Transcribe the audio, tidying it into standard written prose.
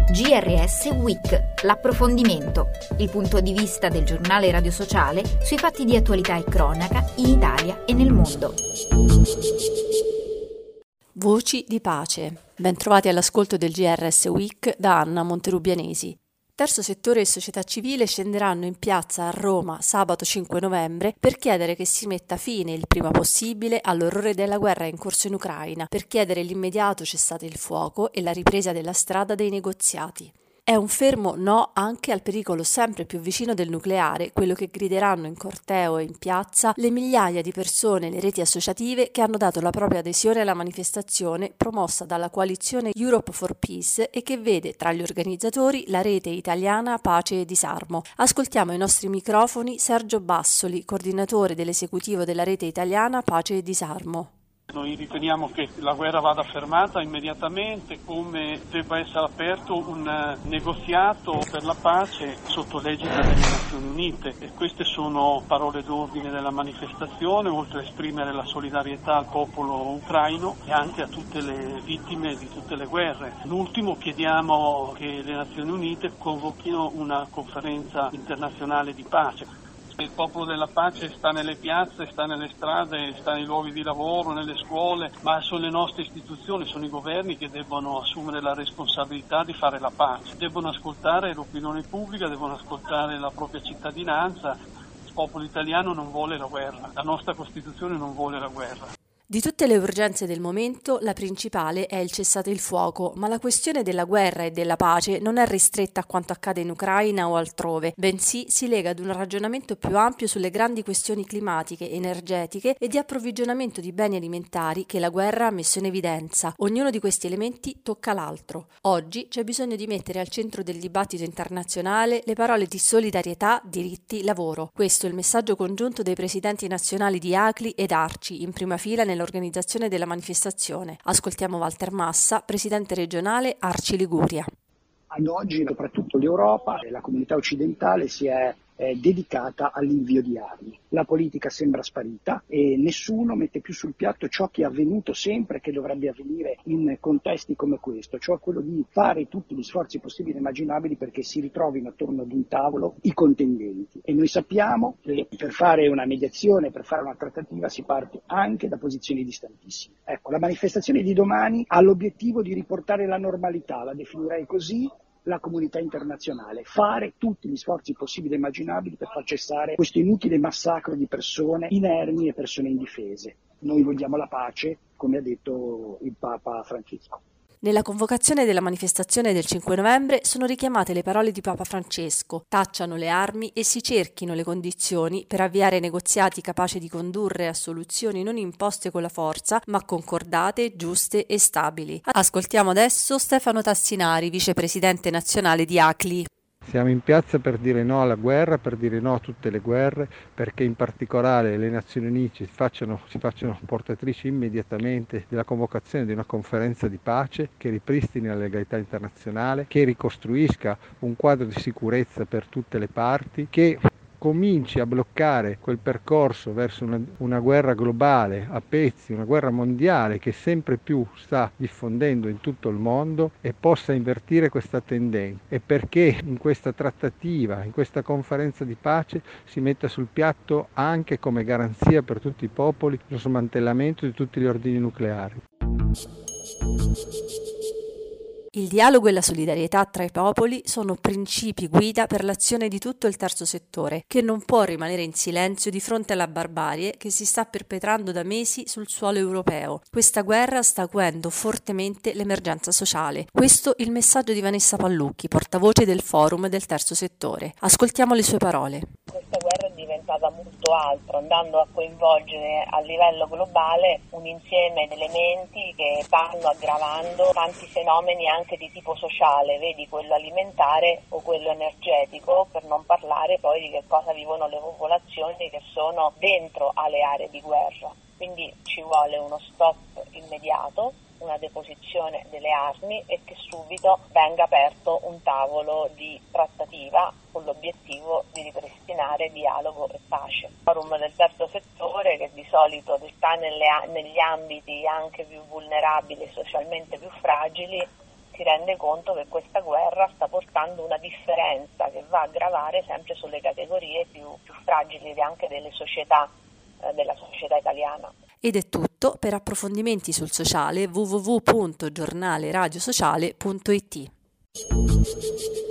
GRS Week, l'approfondimento, il punto di vista del giornale Radio Sociale sui fatti di attualità e cronaca in Italia e nel mondo. Voci di pace. Bentrovati all'ascolto del GRS Week da Anna Monterubianesi. Terzo settore e società civile scenderanno in piazza a Roma sabato 5 novembre per chiedere che si metta fine il prima possibile all'orrore della guerra in corso in Ucraina, per chiedere l'immediato cessate il fuoco e la ripresa della strada dei negoziati. È un fermo no anche al pericolo sempre più vicino del nucleare, quello che grideranno in corteo e in piazza le migliaia di persone e le reti associative che hanno dato la propria adesione alla manifestazione promossa dalla coalizione Europe for Peace e che vede tra gli organizzatori la rete italiana Pace e Disarmo. Ascoltiamo ai nostri microfoni Sergio Bassoli, coordinatore dell'esecutivo della rete italiana Pace e Disarmo. Noi riteniamo che la guerra vada fermata immediatamente, come debba essere aperto un negoziato per la pace sotto l'egida delle Nazioni Unite, e queste sono parole d'ordine della manifestazione, oltre a esprimere la solidarietà al popolo ucraino e anche a tutte le vittime di tutte le guerre. L'ultimo, chiediamo che le Nazioni Unite convochino una conferenza internazionale di pace. Il popolo della pace sta nelle piazze, sta nelle strade, sta nei luoghi di lavoro, nelle scuole, ma sono le nostre istituzioni, sono i governi che debbono assumere la responsabilità di fare la pace. Debbono ascoltare l'opinione pubblica, devono ascoltare la propria cittadinanza. Il popolo italiano non vuole la guerra, la nostra Costituzione non vuole la guerra. Di tutte le urgenze del momento, la principale è il cessate il fuoco, ma la questione della guerra e della pace non è ristretta a quanto accade in Ucraina o altrove, bensì si lega ad un ragionamento più ampio sulle grandi questioni climatiche, energetiche e di approvvigionamento di beni alimentari che la guerra ha messo in evidenza. Ognuno di questi elementi tocca l'altro. Oggi c'è bisogno di mettere al centro del dibattito internazionale le parole di solidarietà, diritti, lavoro. Questo è il messaggio congiunto dei presidenti nazionali di ACLI ed ARCI, in prima fila nell'organizzazione della manifestazione. Ascoltiamo Walter Massa, presidente regionale ARCI Liguria. Ad oggi soprattutto l'Europa e la comunità occidentale si è dedicata all'invio di armi. La politica sembra sparita e nessuno mette più sul piatto ciò che è avvenuto sempre e che dovrebbe avvenire in contesti come questo, cioè quello di fare tutti gli sforzi possibili e immaginabili perché si ritrovino attorno ad un tavolo i contendenti. E noi sappiamo che per fare una mediazione, per fare una trattativa si parte anche da posizioni distantissime. Ecco, la manifestazione di domani ha l'obiettivo di riportare la normalità, la definirei così, la comunità internazionale, fare tutti gli sforzi possibili e immaginabili per far cessare questo inutile massacro di persone inermi e persone indifese. Noi vogliamo la pace, come ha detto il Papa Francesco. Nella convocazione della manifestazione del 5 novembre sono richiamate le parole di Papa Francesco: tacciano le armi e si cerchino le condizioni per avviare negoziati capaci di condurre a soluzioni non imposte con la forza, ma concordate, giuste e stabili. Ascoltiamo adesso Stefano Tassinari, vicepresidente nazionale di ACLI. Siamo in piazza per dire no alla guerra, per dire no a tutte le guerre, perché in particolare le Nazioni Unite si facciano portatrici immediatamente della convocazione di una conferenza di pace che ripristini la legalità internazionale, che ricostruisca un quadro di sicurezza per tutte le parti, che cominci a bloccare quel percorso verso una guerra globale a pezzi, una guerra mondiale che sempre più sta diffondendo in tutto il mondo, e possa invertire questa tendenza, e perché in questa trattativa, in questa conferenza di pace si metta sul piatto anche come garanzia per tutti i popoli lo smantellamento di tutti gli ordini nucleari. Il dialogo e la solidarietà tra i popoli sono principi guida per l'azione di tutto il terzo settore, che non può rimanere in silenzio di fronte alla barbarie che si sta perpetrando da mesi sul suolo europeo. Questa guerra sta acuendo fortemente l'emergenza sociale. Questo è il messaggio di Vanessa Pallucchi, portavoce del forum del terzo settore. Ascoltiamo le sue parole. Questa guerra è diventata molto altro, andando a coinvolgere a livello globale un insieme di elementi che stanno aggravando tanti fenomeni anche di tipo sociale, vedi quello alimentare o quello energetico, per non parlare poi di che cosa vivono le popolazioni che sono dentro alle aree di guerra. Quindi ci vuole uno stop immediato, una deposizione delle armi e che subito venga aperto un tavolo di trattativa con l'obiettivo di ripristinare dialogo e pace. Il forum del terzo settore, che di solito sta negli ambiti anche più vulnerabili e socialmente più fragili, si rende conto che questa guerra creando una differenza che va a gravare sempre sulle categorie più fragili anche della società italiana. Ed è tutto. Per approfondimenti sul sociale www.giornaleradiosociale.it.